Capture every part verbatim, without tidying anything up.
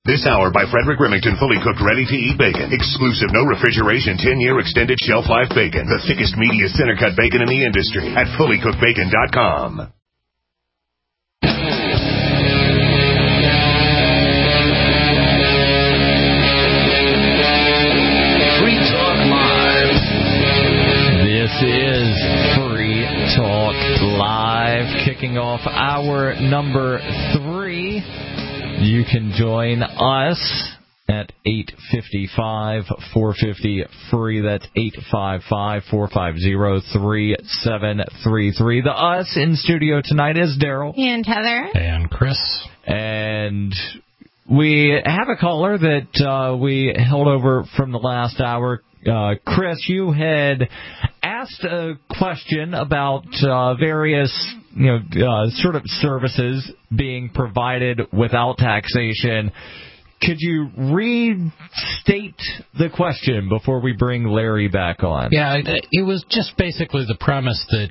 This hour by Frederick Remington, fully cooked, ready-to-eat bacon. Exclusive, no refrigeration, ten-year extended shelf life bacon. The thickest, meatiest, center-cut bacon in the industry at fully cooked bacon dot com. Free Talk Live. This is Free Talk Live, kicking off hour number three. You can join us at eight five five, four five zero, free. That's eight five five, four five zero, three seven three three. The us in studio tonight is Daryl. And Heather. And Chris. And we have a caller that uh, we held over from the last hour. Uh, Chris, you had asked a question about uh, various, you know, uh, sort of services being provided without taxation. Could you restate the question before we bring Larry back on? Yeah, it was just basically the premise that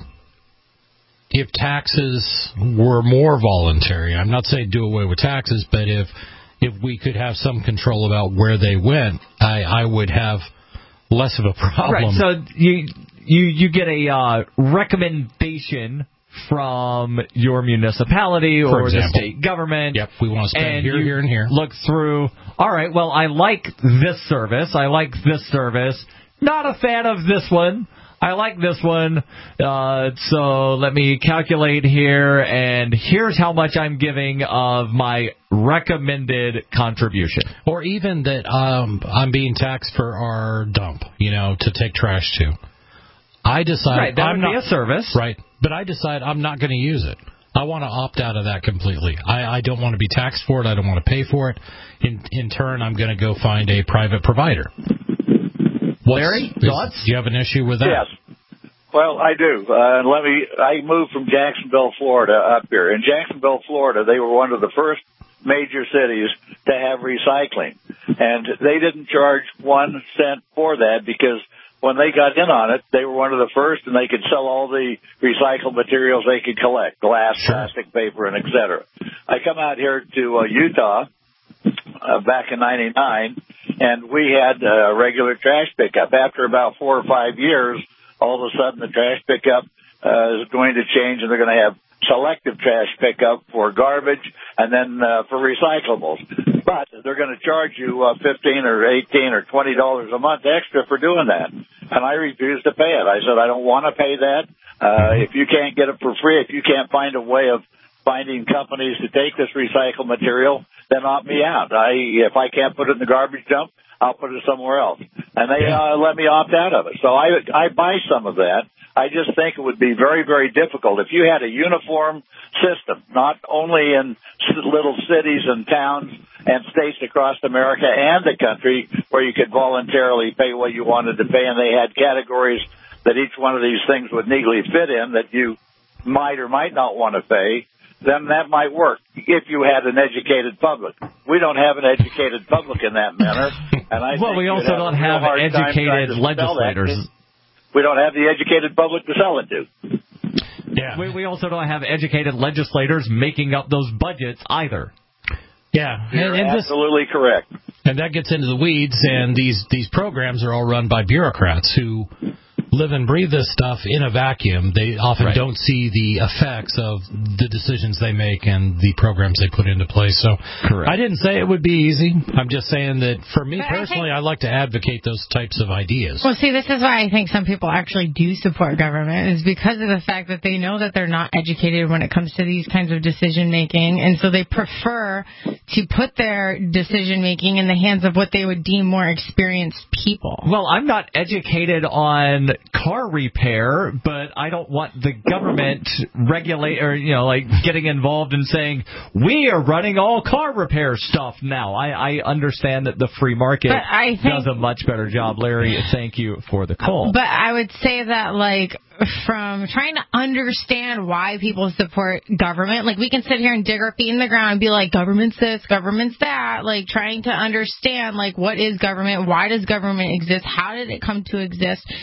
if taxes were more voluntary, I'm not saying do away with taxes, but if if we could have some control about where they went, I, I would have less of a problem. Right, so you you you get a uh, recommendation from your municipality or example, the state government. Yep, we want to spend here, here, and here. Look through, all right, well, I like this service. I like this service. Not a fan of this one. I like this one. Uh, so let me calculate here, and here's how much I'm giving of my recommended contribution. Or even that um, I'm being taxed for our dump, you know, to take trash to. I decide right, that I'm would not, be a service. Right, but I decide I'm not going to use it. I want to opt out of that completely. I, I don't want to be taxed for it. I don't want to pay for it. In in turn, I'm going to go find a private provider. What's, Larry, is, thoughts? Do you have an issue with that? Yes. Well, I do. Uh, let me. I moved from Jacksonville, Florida, up here. In Jacksonville, Florida, they were one of the first major cities to have recycling, and they didn't charge one cent for that because when they got in on it, they were one of the first, and they could sell all the recycled materials they could collect, glass, sure. plastic, paper, and et cetera. I come out here to uh, Utah uh, back in ninety-nine, and we had a regular trash pickup. After about four or five years, all of a sudden the trash pickup uh, is going to change, and they're going to have selective trash pickup for garbage and then uh, for recyclables. But they're going to charge you uh, fifteen or eighteen or twenty dollars a month extra for doing that. And I refused to pay it. I said, I don't want to pay that. Uh, if you can't get it for free, if you can't find a way of finding companies to take this recycled material, then opt me out. I, if I can't put it in the garbage dump, I'll put it somewhere else. And they uh, let me opt out of it. So I, I buy some of that. I just think it would be very, very difficult if you had a uniform system, not only in little cities and towns and states across America and the country, where you could voluntarily pay what you wanted to pay, and they had categories that each one of these things would neatly fit in that you might or might not want to pay, then that might work if you had an educated public. We don't have an educated public in that manner. And I well, think we also don't have educated legislators. We don't have the educated public to sell it to. Yeah. We, we also don't have educated legislators making up those budgets either. Yeah, You're and, and absolutely this, correct. And that gets into the weeds, and these, these programs are all run by bureaucrats who live and breathe this stuff in a vacuum. They often right. don't see the effects of the decisions they make and the programs they put into place. So Correct. I didn't say it would be easy. I'm just saying that for me but personally, I, think, I like to advocate those types of ideas. Well, see, this is why I think some people actually do support government, is because of the fact that they know that they're not educated when it comes to these kinds of decision making, and so they prefer to put their decision making in the hands of what they would deem more experienced people. Well, I'm not educated on car repair, but I don't want the government regulate or, you know, like getting involved in saying we are running all car repair stuff now. I, I understand that the free market think, does a much better job. Larry, thank you for the call. But I would say that, like, from trying to understand why people support government, like, we can sit here and dig our feet in the ground and be like, government's this, government's that, like, trying to understand, like, what is government, why does government exist, how did it come to exist. That's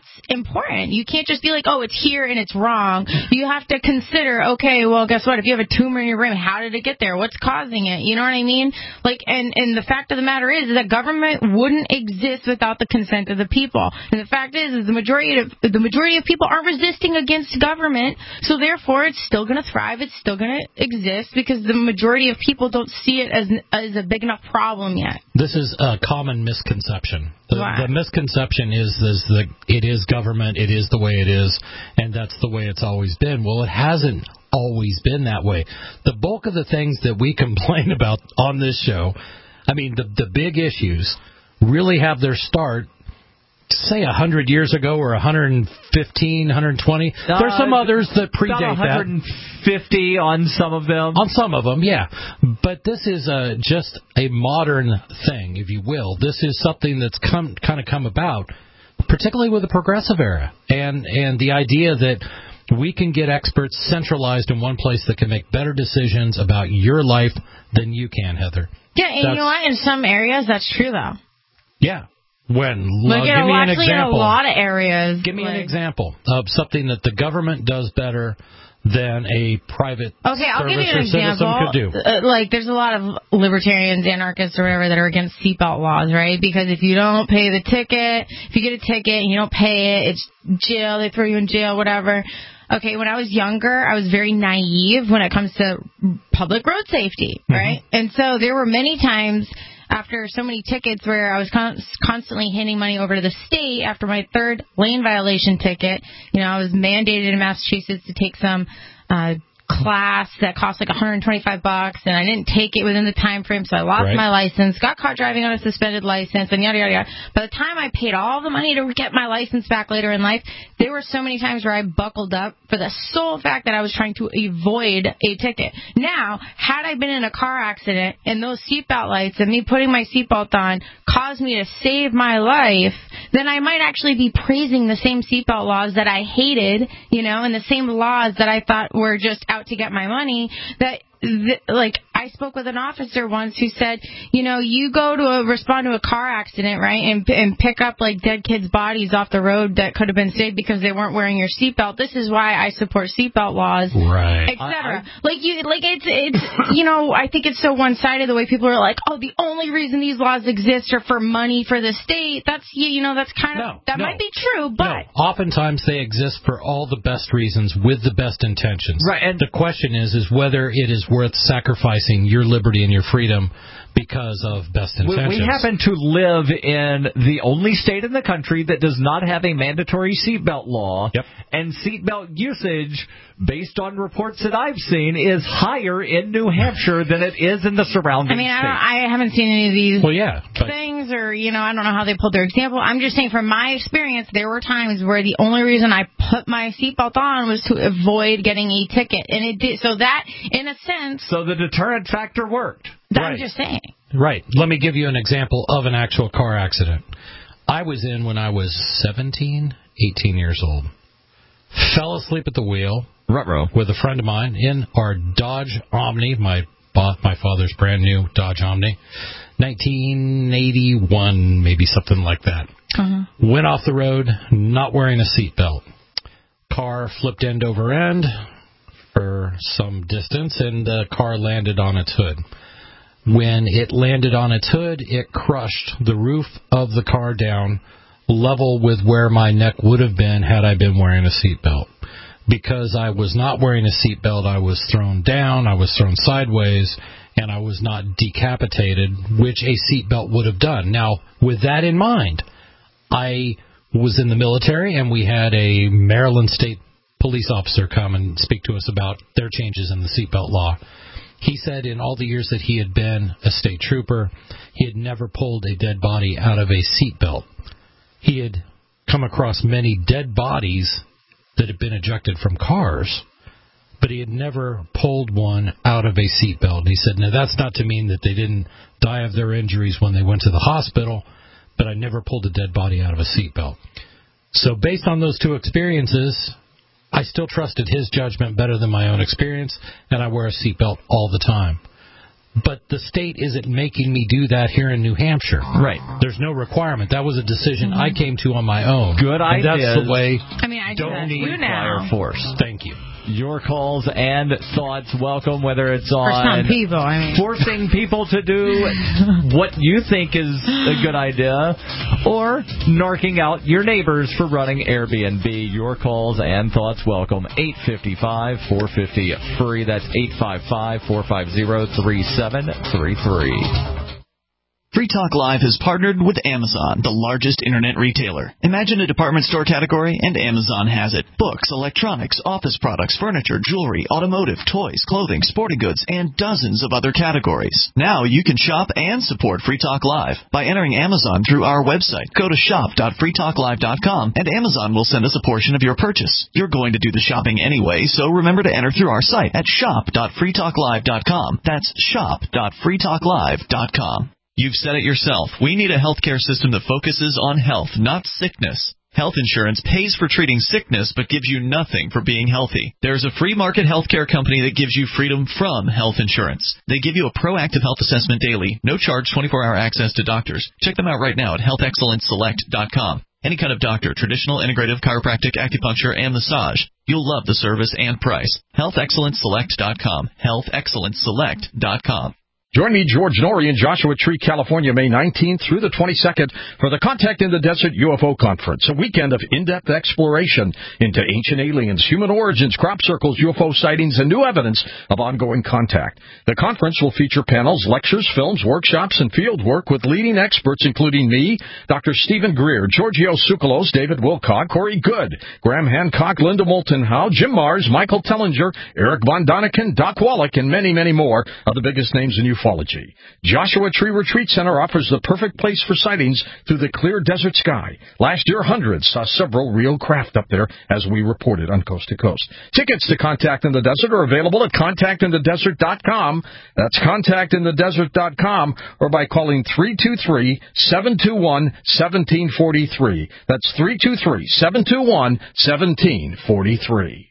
that's important. You can't just be like, oh, it's here and it's wrong. You have to consider, okay, well, guess what? If you have a tumor in your brain, how did it get there? What's causing it? You know what I mean? Like, and, and the fact of the matter is that government wouldn't exist without the consent of the people. And the fact is, is the majority of the majority of people aren't resisting against government, so therefore it's still going to thrive. It's still going to exist because the majority of people don't see it as as a big enough problem yet. This is a common misconception. The, the misconception is, is that it is government, it is the way it is, and that's the way it's always been. Well, it hasn't always been that way. The bulk of the things that we complain about on this show, I mean, the the big issues really have their start, say, one hundred years ago or one hundred fifteen, one hundred twenty. Uh, There's some others that predate about one hundred fifty that. on some of them. On some of them, yeah. But this is uh, just a modern thing, if you will. This is something that's come kind of come about, particularly with the progressive era, and and the idea that we can get experts centralized in one place that can make better decisions about your life than you can, Heather. Yeah, and that's, you know what? In some areas, that's true, though. Yeah. When? Like, uh, yeah, give me well, an actually, example. in a lot of areas. Give me like, an example of something that the government does better than a private okay, I'll give you an or example. Could do. Uh, like, there's a lot of libertarians, anarchists, or whatever that are against seatbelt laws, right? Because if you don't pay the ticket, if you get a ticket and you don't pay it, it's jail. They throw you in jail, whatever. Okay, when I was younger, I was very naive when it comes to public road safety, right? Mm-hmm. And so there were many times after so many tickets where I was con- constantly handing money over to the state after my third lane violation ticket. You know, I was mandated in Massachusetts to take some uh class that cost like one hundred twenty-five bucks, and I didn't take it within the time frame, so I lost right. my license, got caught driving on a suspended license, and yada, yada, yada. By the time I paid all the money to get my license back later in life, there were so many times where I buckled up for the sole fact that I was trying to avoid a ticket. Now, had I been in a car accident and those seatbelt lights and me putting my seatbelt on caused me to save my life, then I might actually be praising the same seatbelt laws that I hated, you know, and the same laws that I thought were just out to get my money. That th- like I spoke with an officer once who said, you know, you go to a, respond to a car accident, right, and and pick up like dead kids' bodies off the road that could have been saved because they weren't wearing your seatbelt. This is why I support seatbelt laws, right, et cetera. Like you, like it's it's you know, I think it's so one-sided the way people are like, oh, the only reason these laws exist are for money for the state. That's you know, that's kind of no, that no. might be true, but no. Oftentimes they exist for all the best reasons with the best intentions. Right, and the question is, is whether it is worth sacrificing your liberty and your freedom because of best intentions. We, we happen to live in the only state in the country that does not have a mandatory seatbelt law, yep. and seatbelt usage, based on reports that I've seen, is higher in New Hampshire than it is in the surrounding I mean, I, states. don't, I haven't seen any of these well, yeah, but, things, or, you know, I don't know how they pulled their example. I'm just saying from my experience, there were times where the only reason I put my seatbelt on was to avoid getting a ticket. And it did. So that, in a sense... So the deterrent factor worked. I'm right. just saying. Right. Let me give you an example of an actual car accident. I was in when I was seventeen, eighteen years old. Fell asleep at the wheel Ruh-roh. with a friend of mine in our Dodge Omni, my my father's brand new Dodge Omni, nineteen eighty-one, maybe something like that. Uh-huh. Went off the road, not wearing a seatbelt. Car flipped end over end for some distance, and the car landed on its hood. When it landed on its hood, it crushed the roof of the car down level with where my neck would have been had I been wearing a seatbelt. Because I was not wearing a seatbelt, I was thrown down, I was thrown sideways, and I was not decapitated, which a seatbelt would have done. Now, with that in mind, I was in the military, and we had a Maryland State police officer come and speak to us about their changes in the seatbelt law. He said in all the years that he had been a state trooper, he had never pulled a dead body out of a seatbelt. He had come across many dead bodies that had been ejected from cars, but he had never pulled one out of a seatbelt. And he said, now that's not to mean that they didn't die of their injuries when they went to the hospital, but I never pulled a dead body out of a seatbelt. So based on those two experiences, I still trusted his judgment better than my own experience, and I wear a seatbelt all the time. But the state isn't making me do that here in New Hampshire. Right. There's no requirement. That was a decision I came to on my own. Good idea. That's the way. I mean, I do Don't that need too now. fire force. Thank you. Your calls and thoughts welcome, whether it's For on some people, I mean. forcing people to do what you think is a good idea, or narking out your neighbors for running Airbnb. Your calls and thoughts welcome. eight five five, four five zero, free. That's eight five five, four five zero, three seven three three. Free Talk Live has partnered with Amazon, the largest internet retailer. Imagine a department store category, and Amazon has it. Books, electronics, office products, furniture, jewelry, automotive, toys, clothing, sporting goods, and dozens of other categories. Now you can shop and support Free Talk Live by entering Amazon through our website. Go to shop dot free talk live dot com, and Amazon will send us a portion of your purchase. You're going to do the shopping anyway, so remember to enter through our site at shop dot free talk live dot com. That's shop dot free talk live dot com. You've said it yourself. We need a healthcare system that focuses on health, not sickness. Health insurance pays for treating sickness but gives you nothing for being healthy. There's a free market healthcare company that gives you freedom from health insurance. They give you a proactive health assessment daily, no charge twenty-four hour access to doctors. Check them out right now at health excellence select dot com. Any kind of doctor, traditional, integrative, chiropractic, acupuncture, and massage. You'll love the service and price. health excellence select dot com. health excellence select dot com. Join me, George Norrie, in Joshua Tree, California, May nineteenth through the twenty-second for the Contact in the Desert U F O Conference, a weekend of in-depth exploration into ancient aliens, human origins, crop circles, U F O sightings, and new evidence of ongoing contact. The conference will feature panels, lectures, films, workshops, and field work with leading experts, including me, Doctor Stephen Greer, Giorgio Tsoukalos, David Wilcock, Corey Good, Graham Hancock, Linda Moulton Howe, Jim Mars, Michael Tellinger, Eric Von Doniken, Doc Wallach, and many, many more of the biggest names in ufology. Joshua Tree Retreat Center offers the perfect place for sightings through the clear desert sky. Last year, hundreds saw several real craft up there, as we reported on Coast to Coast. Tickets to Contact in the Desert are available at contact in the desert dot com. That's contact in the desert dot com, or by calling three two three, seven two one, one seven four three. That's three two three, seven two one, one seven four three.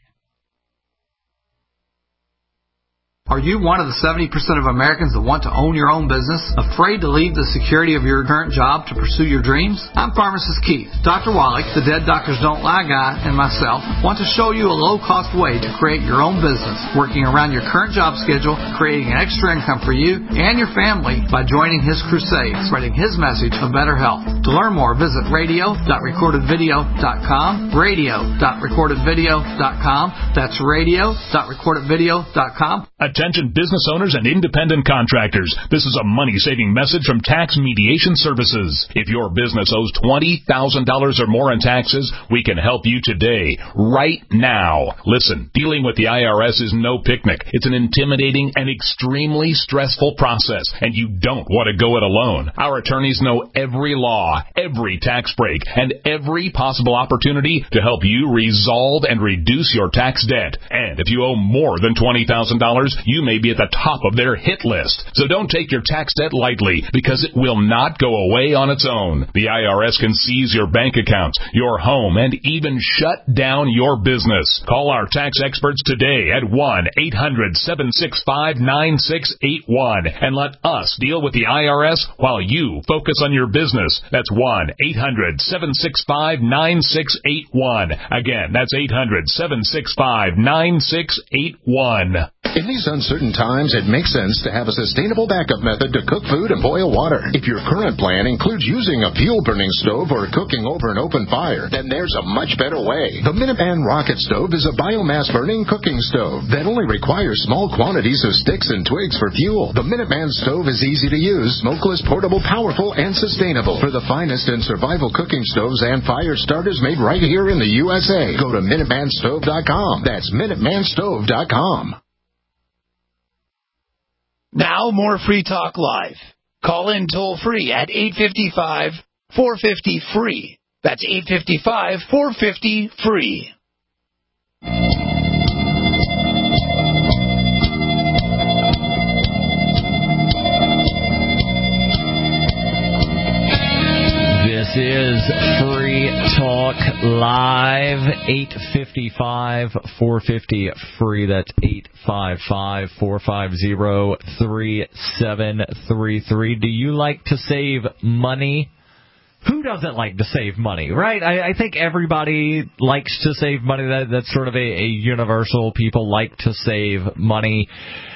Are you one of the seventy percent of Americans that want to own your own business, afraid to leave the security of your current job to pursue your dreams? I'm Pharmacist Keith. Doctor Wallach, the Dead Doctors Don't Lie guy, and myself want to show you a low-cost way to create your own business, working around your current job schedule, creating an extra income for you and your family by joining his crusade, spreading his message of better health. To learn more, visit radio dot recorded video dot com, radio dot recorded video dot com. That's radio dot recorded video dot com. Attention business owners and independent contractors. This is a money-saving message from Tax Mediation Services. If your business owes twenty thousand dollars or more in taxes, we can help you today, right now. Listen, dealing with the I R S is no picnic. It's an intimidating and extremely stressful process, and you don't want to go it alone. Our attorneys know every law, every tax break, and every possible opportunity to help you resolve and reduce your tax debt. And if you owe more than twenty thousand dollars, you may be at the top of their hit list. So don't take your tax debt lightly, because it will not go away on its own. The I R S can seize your bank accounts, your home, and even shut down your business. Call our tax experts today at one eight hundred, seven six five, nine six eight one and let us deal with the I R S while you focus on your business. That's one eight hundred, seven six five, nine six eight one. Again, that's eight hundred, seven six five, nine six eight one. In these uncertain times, it makes sense to have a sustainable backup method to cook food and boil water. If your current plan includes using a fuel-burning stove or cooking over an open fire, then there's a much better way. The Minuteman Rocket Stove is a biomass-burning cooking stove that only requires small quantities of sticks and twigs for fuel. The Minuteman Stove is easy to use, smokeless, portable, powerful, and sustainable. For the finest in survival cooking stoves and fire starters made right here in the U S A, go to minuteman stove dot com. That's minuteman stove dot com. Now more Free Talk Live. Call in toll free at eight five five, four five zero, free. That's eight five five, four five zero, free. This is Free Talk Live, eight five five, four five zero, free. That's eight five five, four five zero, three seven three three. Do you like to save money? Who doesn't like to save money, right? I, I think everybody likes to save money. That, that's sort of a, a universal. People like to save money.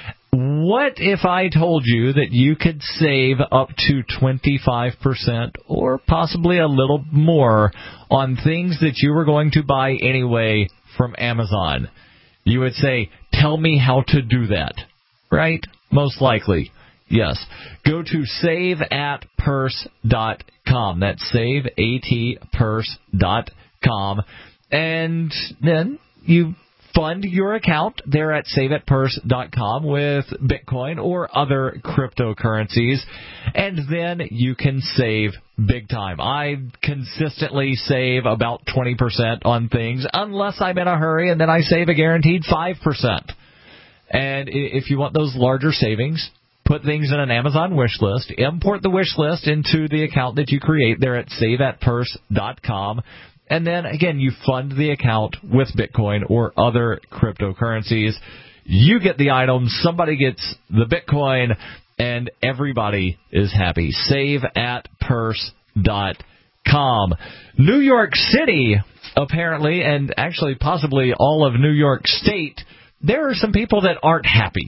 What if I told you that you could save up to twenty-five percent or possibly a little more on things that you were going to buy anyway from Amazon? You would say, tell me how to do that, right? Most likely. Yes. Go to save at purse dot com. That's save at purse dot com. And then you fund your account there at save at purse dot com with Bitcoin or other cryptocurrencies. And then you can save big time. I consistently save about twenty percent on things unless I'm in a hurry, and then I save a guaranteed five percent. And if you want those larger savings, put things in an Amazon wish list, import the wish list into the account that you create there at save at purse dot com, and then, again, you fund the account with Bitcoin or other cryptocurrencies. You get the items, somebody gets the Bitcoin, and everybody is happy. save at purse dot com. New York City, apparently, and actually possibly all of New York State, there are some people that aren't happy.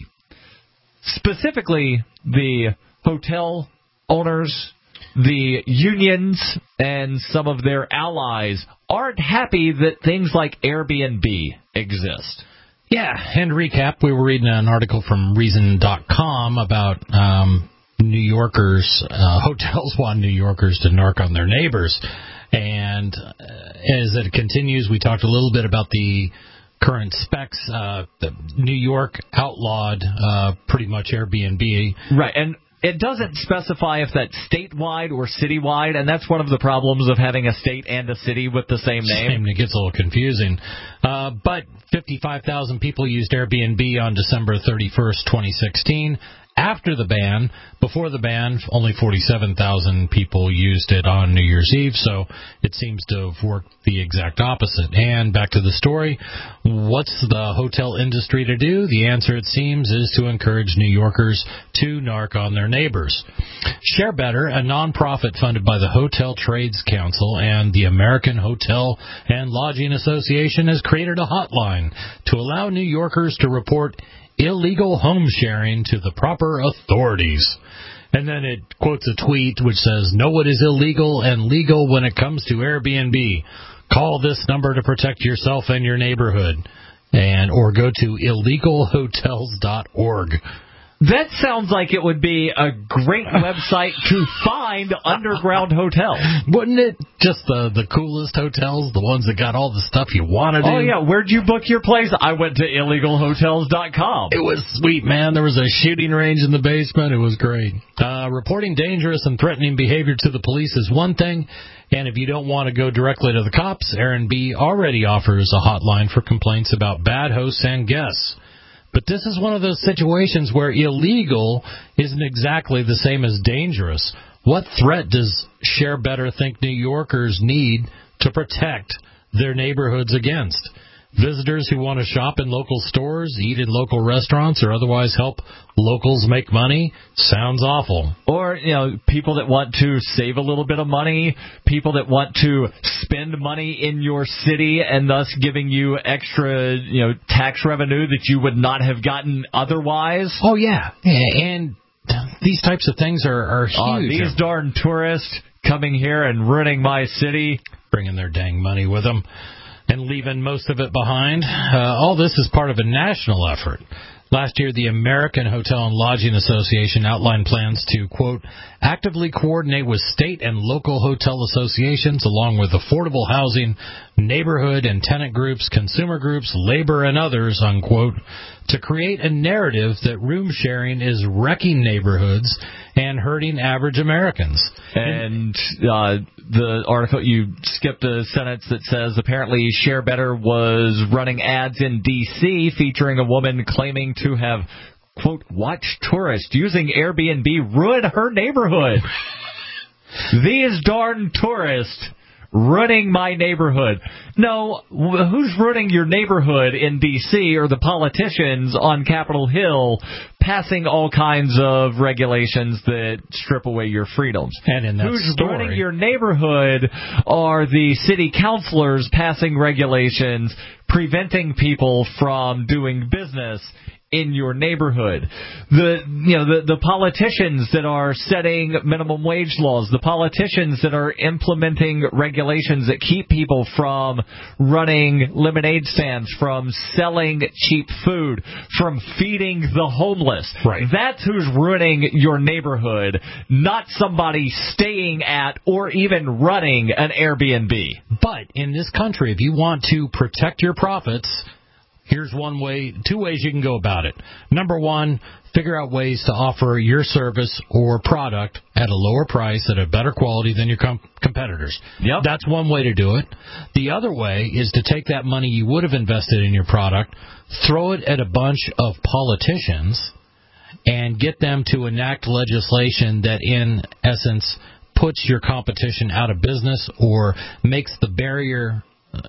Specifically, the hotel owners, the unions, and some of their allies aren't happy that things like Airbnb exist. Yeah, and to recap, we were reading an article from Reason dot com about um, New Yorkers, uh, hotels want New Yorkers to narc on their neighbors. And uh, as it continues, we talked a little bit about the current specs. Uh, the New York outlawed uh, pretty much Airbnb. Right, and it doesn't specify if that's statewide or citywide, and that's one of the problems of having a state and a city with the same name. Same, it gets a little confusing. Uh, but fifty-five thousand people used Airbnb on December thirty-first, twenty sixteen. After the ban, before the ban, only forty-seven thousand people used it on New Year's Eve, so it seems to have worked the exact opposite. And back to the story, what's the hotel industry to do? The answer, it seems, is to encourage New Yorkers to narc on their neighbors. Share Better, a nonprofit funded by the Hotel Trades Council and the American Hotel and Lodging Association, has created a hotline to allow New Yorkers to report illegal home sharing to the proper authorities. And then it quotes a tweet which says, know what is illegal and legal when it comes to Airbnb. Call this number to protect yourself and your neighborhood. And or go to illegal hotels dot org. That sounds like it would be a great website to find underground hotels. Wouldn't it? Just the, the coolest hotels, the ones that got all the stuff you wanted to. Oh, yeah. Where'd you book your place? I went to illegal hotels dot com. It was sweet, man. There was a shooting range in the basement. It was great. Uh, reporting dangerous and threatening behavior to the police is one thing. And if you don't want to go directly to the cops, Airbnb already offers a hotline for complaints about bad hosts and guests. But this is one of those situations where illegal isn't exactly the same as dangerous. What threat does Share Better think New Yorkers need to protect their neighborhoods against? Visitors who want to shop in local stores, eat in local restaurants, or otherwise help locals make money? Sounds awful. Or, you know, people that want to save a little bit of money, people that want to spend money in your city and thus giving you extra, you know, tax revenue that you would not have gotten otherwise. Oh, yeah. yeah and these types of things are, are huge. Uh, these darn tourists coming here and ruining my city. Bringing their dang money with them. And leaving most of it behind. Uh, all this is part of a national effort. Last year, the American Hotel and Lodging Association outlined plans to, quote, actively coordinate with state and local hotel associations along with affordable housing, neighborhood and tenant groups, consumer groups, labor, and others, unquote, to create a narrative that room sharing is wrecking neighborhoods and hurting average Americans. And uh, the article, you skipped a sentence that says apparently Share Better was running ads in D C featuring a woman claiming to have, quote, watched tourists using Airbnb ruin her neighborhood. These darn tourists running my neighborhood. No, who's running your neighborhood in D C are the politicians on Capitol Hill passing all kinds of regulations that strip away your freedoms. And in that who's story, running your neighborhood are the city councilors passing regulations preventing people from doing business in your neighborhood. The you know the, the politicians that are setting minimum wage laws, the politicians that are implementing regulations that keep people from running lemonade stands, from selling cheap food, from feeding the homeless. Right. That's who's ruining your neighborhood, not somebody staying at or even running an Airbnb. But in this country, if you want to protect your profits, here's one way, two ways you can go about it. Number one, figure out ways to offer your service or product at a lower price, at a better quality than your com- competitors. Yep. That's one way to do it. The other way is to take that money you would have invested in your product, throw it at a bunch of politicians, and get them to enact legislation that, in essence, puts your competition out of business or makes the barrier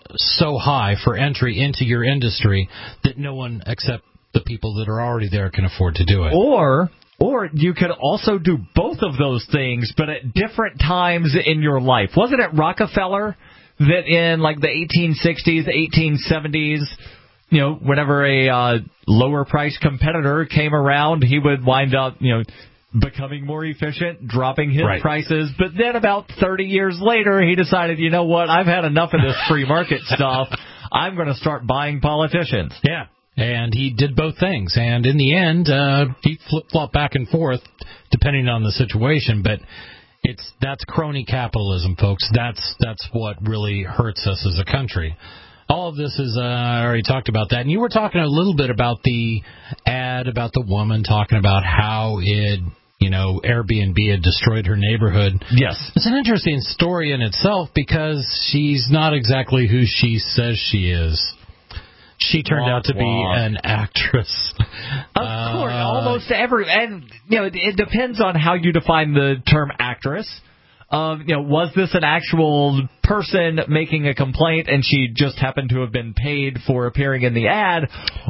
so high for entry into your industry that no one except the people that are already there can afford to do it. Or or you could also do both of those things, but at different times in your life. Wasn't it Rockefeller that in like the eighteen sixties, eighteen seventies, you know, whenever a uh, lower price competitor came around, he would wind up, you know, becoming more efficient, dropping his right. prices. But then about thirty years later, he decided, you know what, I've had enough of this free market stuff. I'm going to start buying politicians. Yeah, and he did both things. And in the end, uh, he flip-flopped back and forth depending on the situation. But it's that's crony capitalism, folks. That's, that's what really hurts us as a country. All of this is, uh, I already talked about that. And you were talking a little bit about the ad, about the woman talking about how it, you know, Airbnb had destroyed her neighborhood. Yes. It's an interesting story in itself because she's not exactly who she says she is. She turned wah, out to wah. be an actress. Of uh, course, almost every, and, you know, it, it depends on how you define the term actress. Um, you know, was this an actual person making a complaint and she just happened to have been paid for appearing in the ad?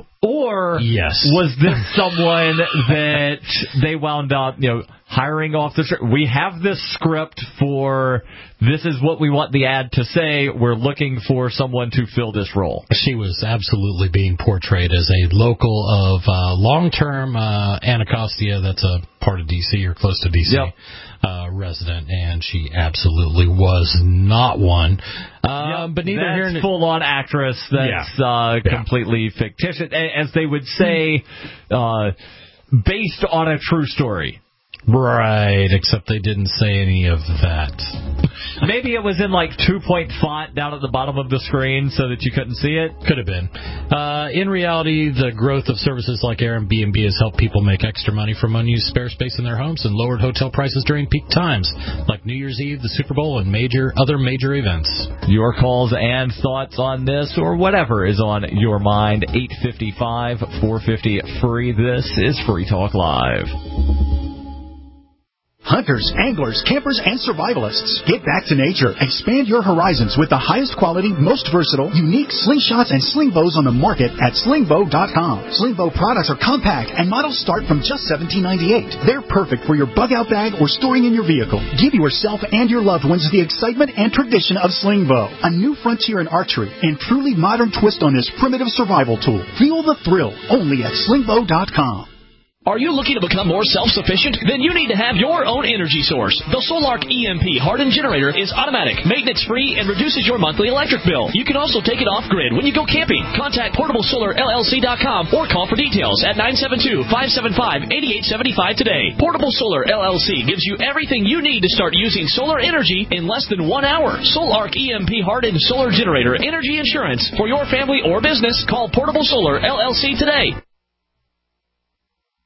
Or yes. was this someone that they wound up, you know, hiring off the street? We have this script for this is what we want the ad to say. We're looking for someone to fill this role. She was absolutely being portrayed as a local of uh, long-term uh, Anacostia, that's a part of D C or close to D C. Yep. Uh, resident, and she absolutely was not one. Uh, yep, but neither that's here nor full-on actress. That's yeah. uh, yeah. completely fictitious, as they would say, uh, based on a true story. Right, except they didn't say any of that. Maybe it was in like two-point font down at the bottom of the screen so that you couldn't see it. Could have been. Uh, in reality, the growth of services like Airbnb has helped people make extra money from unused spare space in their homes and lowered hotel prices during peak times, like New Year's Eve, the Super Bowl, and major other major events. Your calls and thoughts on this or whatever is on your mind, eight five five, four five zero, free. This is Free Talk Live. Hunters, anglers, campers, and survivalists. Get back to nature. Expand your horizons with the highest quality, most versatile, unique slingshots and sling bows on the market at sling bow dot com. Sling bow products are compact and models start from just seventeen ninety-eight. They're perfect for your bug-out bag or storing in your vehicle. Give yourself and your loved ones the excitement and tradition of sling bow, a new frontier in archery and truly modern twist on this primitive survival tool. Feel the thrill only at sling bow dot com. Are you looking to become more self-sufficient? Then you need to have your own energy source. The Solark E M P hardened generator is automatic, maintenance-free, and reduces your monthly electric bill. You can also take it off-grid when you go camping. Contact portable solar L L C dot com or call for details at nine seven two, five seven five, eight eight seven five today. Portable Solar L L C gives you everything you need to start using solar energy in less than one hour. Solark E M P hardened solar generator energy insurance for your family or business. Call Portable Solar L L C today.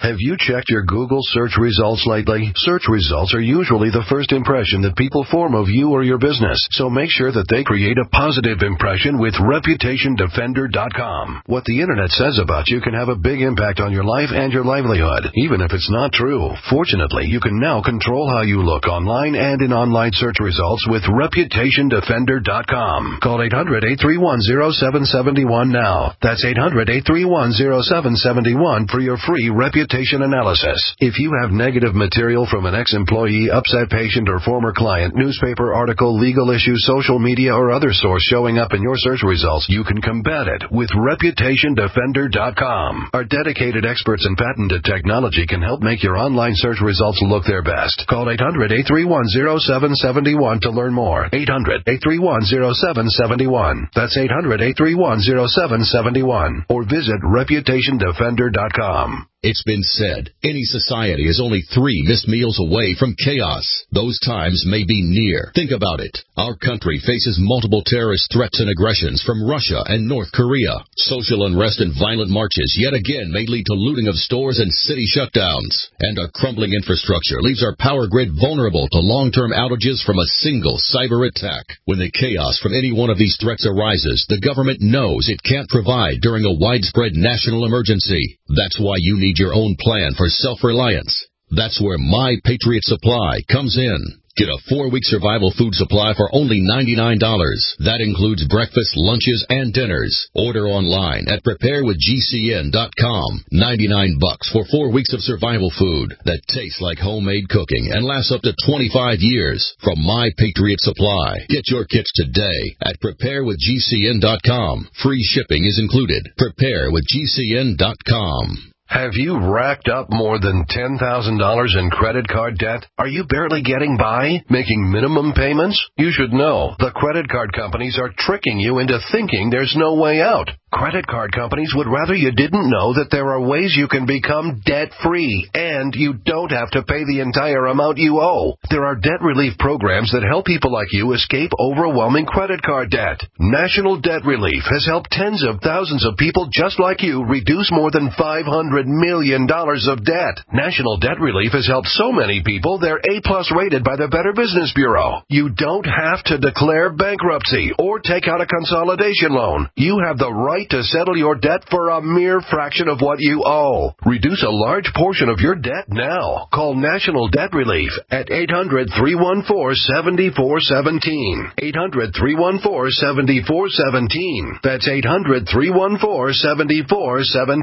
Have you checked your Google search results lately? Search results are usually the first impression that people form of you or your business, so make sure that they create a positive impression with Reputation Defender dot com. What the Internet says about you can have a big impact on your life and your livelihood, even if it's not true. Fortunately, you can now control how you look online and in online search results with Reputation Defender dot com. Call eight hundred, eight three one, zero seven seven one now. That's eight hundred, eight three one, zero seven seven one for your free reputation analysis. If you have negative material from an ex-employee, upset patient, or former client, newspaper article, legal issue, social media, or other source showing up in your search results, you can combat it with Reputation Defender dot com. Our dedicated experts in patented technology can help make your online search results look their best. Call eight hundred, eight three one, zero seven seven one to learn more. eight hundred, eight three one, zero seven seven one. That's eight hundred, eight three one, zero seven seven one. Or visit Reputation Defender dot com. It's been said, any society is only three missed meals away from chaos. Those times may be near. Think about it. Our country faces multiple terrorist threats and aggressions from Russia and North Korea. Social unrest and violent marches yet again may lead to looting of stores and city shutdowns. And our crumbling infrastructure leaves our power grid vulnerable to long-term outages from a single cyber attack. When the chaos from any one of these threats arises, the government knows it can't provide during a widespread national emergency. That's why you need your own plan for self-reliance. That's where My Patriot Supply comes in. Get a four-week survival food supply for only ninety-nine dollars. That includes breakfast, lunches, and dinners. Order online at prepare with G C N dot com. ninety-nine bucks for four weeks of survival food that tastes like homemade cooking and lasts up to twenty-five years from My Patriot Supply. Get your kits today at prepare with G C N dot com. Free shipping is included. prepare with G C N dot com. Have you racked up more than ten thousand dollars in credit card debt? Are you barely getting by, making minimum payments? You should know, the credit card companies are tricking you into thinking there's no way out. Credit card companies would rather you didn't know that there are ways you can become debt-free, and you don't have to pay the entire amount you owe. There are debt relief programs that help people like you escape overwhelming credit card debt. National Debt Relief has helped tens of thousands of people just like you reduce more than five hundred million dollars of debt. National Debt Relief has helped so many people they're A-plus rated by the Better Business Bureau. You don't have to declare bankruptcy or take out a consolidation loan. You have the right to settle your debt for a mere fraction of what you owe. Reduce a large portion of your debt now. Call National Debt Relief at eight hundred, three one four, seven four one seven. eight hundred, three one four, seven four one seven. That's eight hundred, three one four, seven four one seven.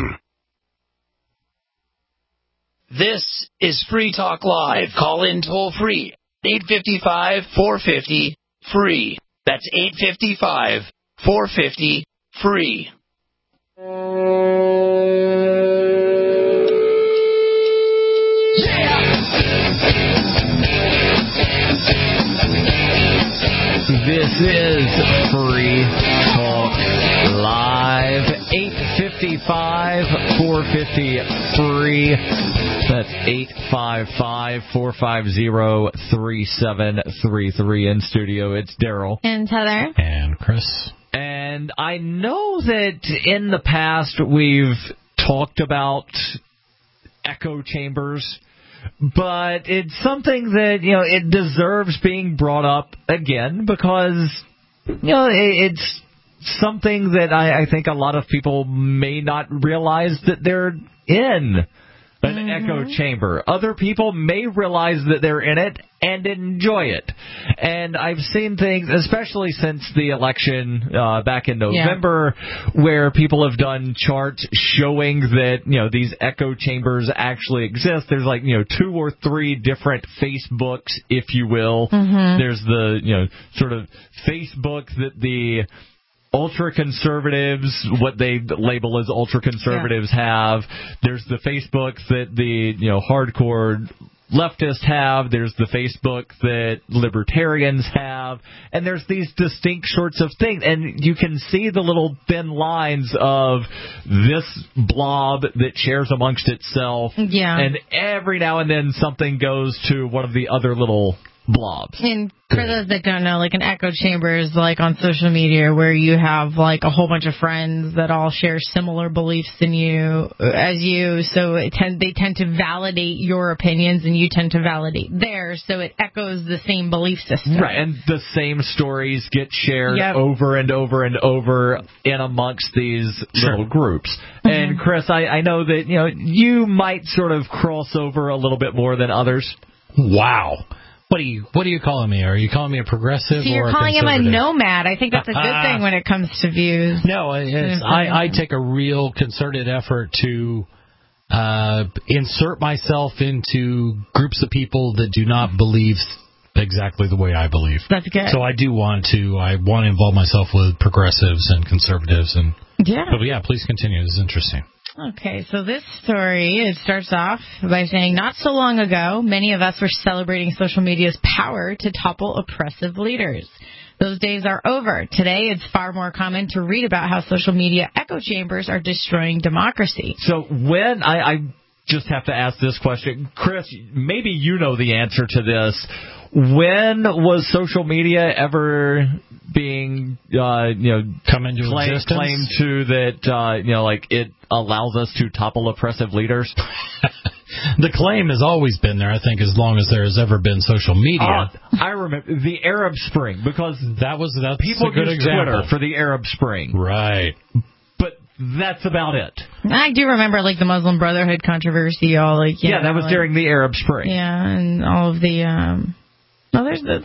This is Free Talk Live. Call in toll free. eight five five, four five zero, free. That's eight five five, four five zero, free. This is Free Talk Live. eight five five, four five zero, free. That's eight five five, four five zero, three seven three three. In studio, it's Daryl. And Heather. And Chris. And I know that in the past we've talked about echo chambers, but it's something that, you know, it deserves being brought up again because, you know, it's something that I, I think a lot of people may not realize that they're in. An mm-hmm. echo chamber. Other people may realize that they're in it and enjoy it. And I've seen things, especially since the election uh, back in November, yeah. where people have done charts showing that, you know, these echo chambers actually exist. There's like, you know, two or three different Facebooks, if you will. Mm-hmm. There's the, you know, sort of Facebook that the ultra-conservatives, what they label as ultra-conservatives yeah. have. There's the Facebook that the, you know, hardcore leftists have. There's the Facebook that libertarians have. And there's these distinct sorts of things. And you can see the little thin lines of this blob that shares amongst itself. Yeah. And every now and then something goes to one of the other little blobs. And for those that don't know, like an echo chamber is like on social media where you have like a whole bunch of friends that all share similar beliefs than you as you, so it tend, they tend to validate your opinions and you tend to validate theirs, so it echoes the same belief system. Right, and the same stories get shared Yep. over and over and over in amongst these Sure. little groups. Mm-hmm. And Chris, I, I know that you know you might sort of cross over a little bit more than others. Wow. What are you What are you calling me? Are you calling me a progressive So you're or a calling him a conservative? nomad. I think that's a good thing when it comes to views. No, it's, I, I take a real concerted effort to uh, insert myself into groups of people that do not believe exactly the way I believe. That's good. So I do want to. I want to involve myself with progressives and conservatives. And Yeah. But yeah, please continue. This is interesting. Okay, so this story, it starts off by saying, not so long ago, many of us were celebrating social media's power to topple oppressive leaders. Those days are over. Today, it's far more common to read about how social media echo chambers are destroying democracy. So when I, I just have to ask this question, Chris, maybe you know the answer to this. When was social media ever being, uh, you know, come into claim, existence? claimed to that, uh, you know, like it allows us to topple oppressive leaders? The claim has always been there, I think, as long as there has ever been social media. Uh, I remember the Arab Spring, because that was that's people a good use example. Twitter for the Arab Spring. Right. But that's about it. I do remember, like, the Muslim Brotherhood controversy, all, like, you Yeah, know, that was like, during the Arab Spring. Yeah, and all of the, um, well, there's the...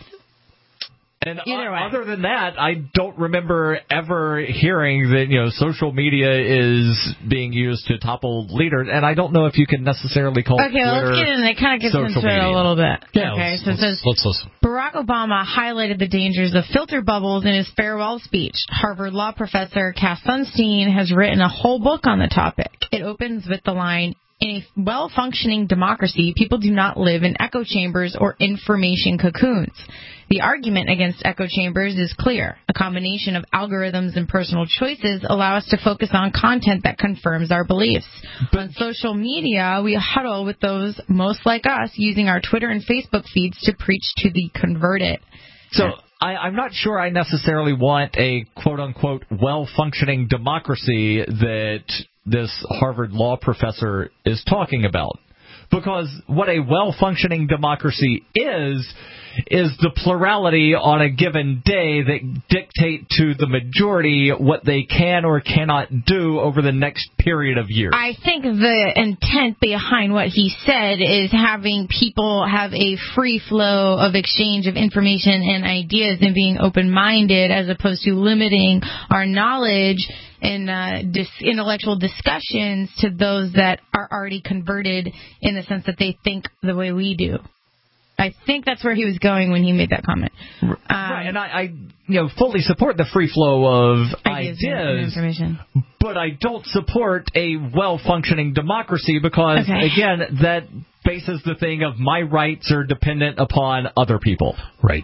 And other than that, I don't remember ever hearing that, you know, social media is being used to topple leaders, and I don't know if you can necessarily call Okay, well, Twitter let's get in. It kind of gets social into it media. a little bit. Yeah, okay, let's, so it let's, says let's listen. Barack Obama highlighted the dangers of filter bubbles in his farewell speech. Harvard law professor Cass Sunstein has written a whole book on the topic. It opens with the line, "In a well-functioning democracy, people do not live in echo chambers or information cocoons. The argument against echo chambers is clear. A combination of algorithms and personal choices allow us to focus on content that confirms our beliefs. On social media, we huddle with those most like us, using our Twitter and Facebook feeds to preach to the converted." So I, I'm not sure I necessarily want a quote-unquote well-functioning democracy that this Harvard law professor is talking about. Because what a well-functioning democracy is, is the plurality on a given day that dictate to the majority what they can or cannot do over the next period of years. I think the intent behind what he said is having people have a free flow of exchange of information and ideas and being open-minded, as opposed to limiting our knowledge and uh, dis- intellectual discussions to those that are already converted in the sense that they think the way we do. I think that's where he was going when he made that comment. Um, right, and I, I, you know, fully support the free flow of ideas, and ideas, information. but I don't support a well-functioning democracy because, Okay. again, that bases the thing of my rights are dependent upon other people. Right.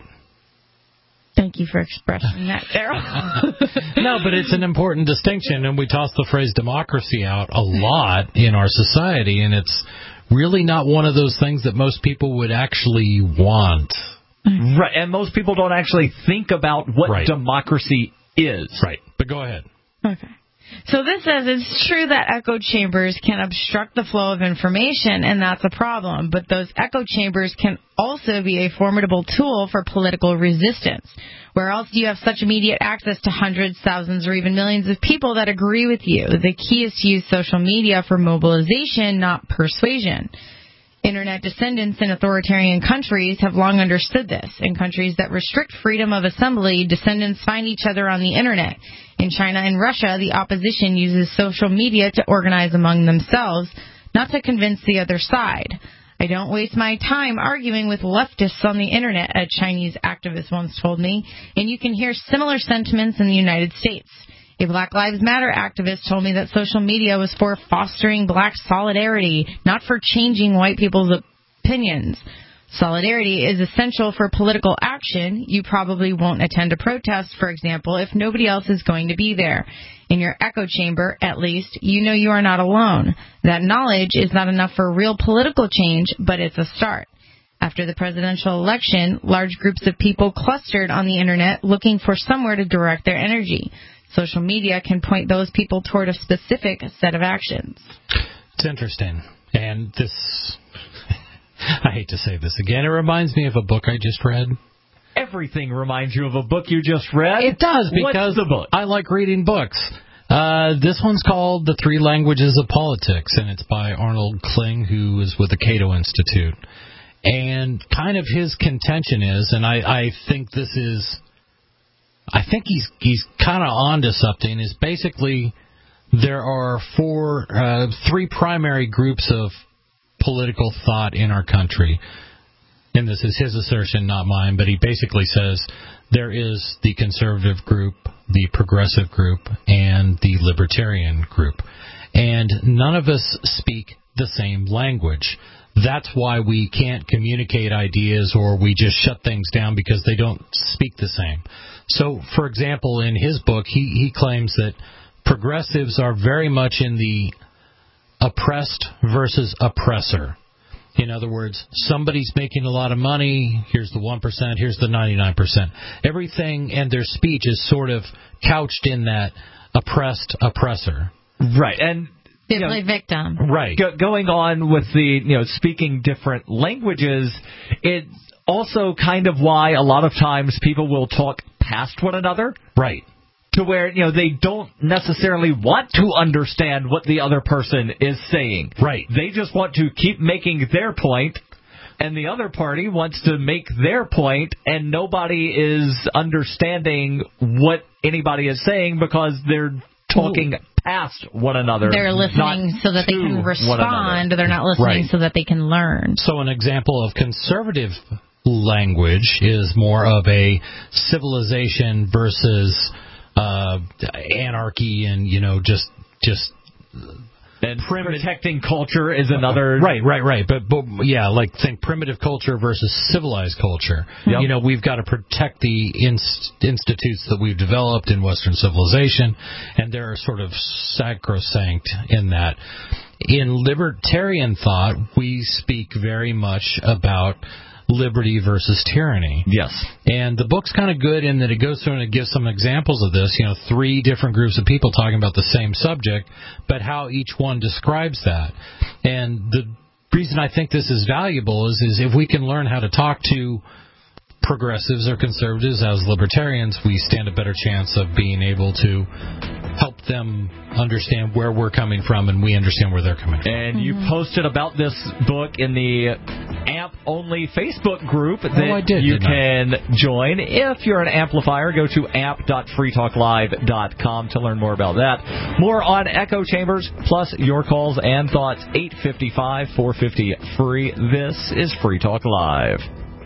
Thank you for expressing that, Daryl. No, but it's an important distinction, and we toss the phrase democracy out a lot in our society, and it's really not one of those things that most people would actually want. Right, and most people don't actually think about what Right. democracy is. Right, but go ahead. Okay. So this says it's true that echo chambers can obstruct the flow of information, and that's a problem. But those echo chambers can also be a formidable tool for political resistance. Where else do you have such immediate access to hundreds, thousands, or even millions of people that agree with you? The key is to use social media for mobilization, not persuasion. Internet descendants in authoritarian countries have long understood this. In countries that restrict freedom of assembly, descendants find each other on the Internet. In China and Russia, the opposition uses social media to organize among themselves, not to convince the other side. "I don't waste my time arguing with leftists on the Internet," a Chinese activist once told me, and you can hear similar sentiments in the United States. A Black Lives Matter activist told me that social media was for fostering black solidarity, not for changing white people's opinions. Solidarity is essential for political action. You probably won't attend a protest, for example, if nobody else is going to be there. In your echo chamber, at least, you know you are not alone. That knowledge is not enough for real political change, but it's a start. After the presidential election, large groups of people clustered on the internet looking for somewhere to direct their energy. Social media can point those people toward a specific set of actions. It's interesting. And this, I hate to say this again, it reminds me of a book I just read. Everything reminds you of a book you just read. It does, because What's the book? I like reading books. Uh, this one's called The Three Languages of Politics, and it's by Arnold Kling, who is with the Cato Institute. And kind of his contention is, and I, I think this is, I think he's he's kind of onto something, is basically there are four, uh, three primary groups of political thought in our country. And this is his assertion, not mine, but he basically says there is the conservative group, the progressive group, and the libertarian group. And none of us speak the same language. That's why we can't communicate ideas, or we just shut things down because they don't speak the same. So, for example, in his book, he, he claims that progressives are very much in the oppressed versus oppressor. In other words, somebody's making a lot of money, here's the one percent, here's the ninety-nine percent. Everything and their speech is sort of couched in that oppressed oppressor. Right, and They you know, play victim. Right. Go, going on with the, you know, speaking different languages, it's also kind of why a lot of times people will talk past one another. Right. To where, you know, they don't necessarily want to understand what the other person is saying. Right. They just want to keep making their point, and the other party wants to make their point, and nobody is understanding what anybody is saying because they're talking Ooh. past one another. They're listening so that they can respond. They're not listening right. so that they can learn. So an example of conservative language is more of a civilization versus uh, anarchy, and, you know, just just. And protecting culture is another... Right, right, right. But, but yeah, like think primitive culture versus civilized culture. Yep. You know, we've got to protect the inst- institutes that we've developed in Western civilization, and they're sort of sacrosanct in that. In libertarian thought, we speak very much about liberty versus tyranny. Yes. And the book's kind of good in that it goes through and it gives some examples of this, you know, three different groups of people talking about the same subject, but how each one describes that. And the reason I think this is valuable is, is if we can learn how to talk to progressives or conservatives as libertarians, we stand a better chance of being able to help them understand where we're coming from, and we understand where they're coming from. And you posted about this book in the A M P Only Facebook group that oh, I did, you can I? join. If you're an amplifier, go to amp dot free talk live dot com to learn more about that. More on Echo Chambers, plus your calls and thoughts. eight five five, four five zero, free. This is Free Talk Live.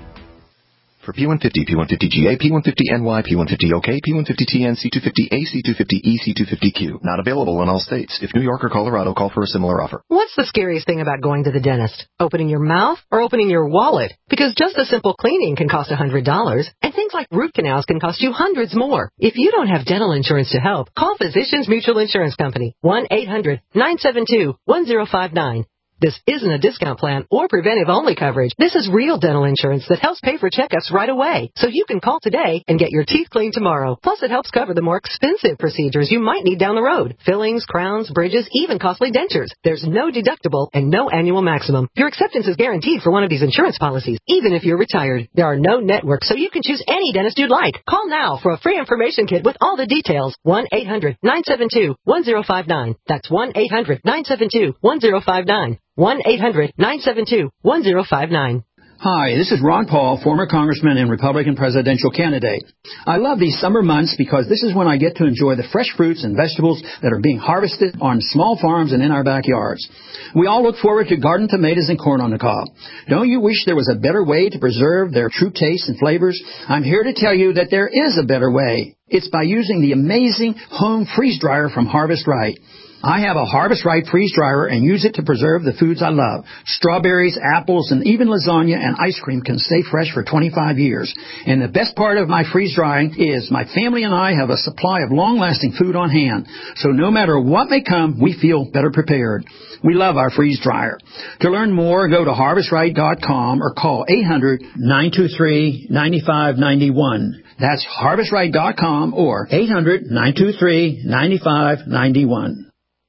For P one fifty, P one fifty G A, P one fifty N Y, P one fifty O K, P one fifty T N, C two fifty A, C two fifty E, C two fifty Q. Not available in all states. If New York or Colorado, call for a similar offer. What's the scariest thing about going to the dentist? Opening your mouth or opening your wallet? Because just a simple cleaning can cost one hundred dollars, and things like root canals can cost you hundreds more. If you don't have dental insurance to help, call Physicians Mutual Insurance Company. one eight hundred nine seven two one zero five nine. This isn't a discount plan or preventive-only coverage. This is real dental insurance that helps pay for checkups right away. So you can call today and get your teeth cleaned tomorrow. Plus, it helps cover the more expensive procedures you might need down the road. Fillings, crowns, bridges, even costly dentures. There's no deductible and no annual maximum. Your acceptance is guaranteed for one of these insurance policies, even if you're retired. There are no networks, so you can choose any dentist you'd like. Call now for a free information kit with all the details. one eight hundred nine seven two one zero five nine. That's one eight hundred nine seven two one zero five nine. one eight hundred nine seven two one zero five nine. Hi, this is Ron Paul, former congressman and Republican presidential candidate. I love these summer months because this is when I get to enjoy the fresh fruits and vegetables that are being harvested on small farms and in our backyards. We all look forward to garden tomatoes and corn on the cob. Don't you wish there was a better way to preserve their true tastes and flavors? I'm here to tell you that there is a better way. It's by using the amazing home freeze dryer from Harvest Right. I have a Harvest Right freeze dryer and use it to preserve the foods I love. Strawberries, apples, and even lasagna and ice cream can stay fresh for twenty-five years. And the best part of my freeze drying is my family and I have a supply of long-lasting food on hand. So no matter what may come, we feel better prepared. We love our freeze dryer. To learn more, go to harvest right dot com or call eight hundred, nine two three, nine five nine one. That's harvest right dot com or eight hundred, nine two three, nine five nine one.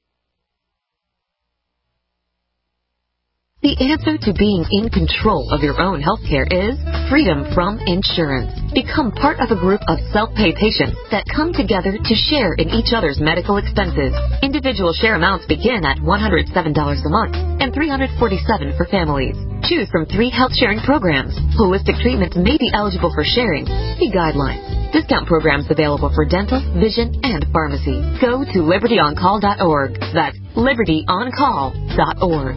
The answer to being in control of your own healthcare is freedom from insurance. Become part of a group of self-pay patients that come together to share in each other's medical expenses. Individual share amounts begin at one hundred seven dollars a month and three hundred forty-seven dollars for families. Choose from three health sharing programs. Holistic treatments may be eligible for sharing. See guidelines. Discount programs available for dental, vision, and pharmacy. Go to liberty on call dot org. That's liberty on call dot org.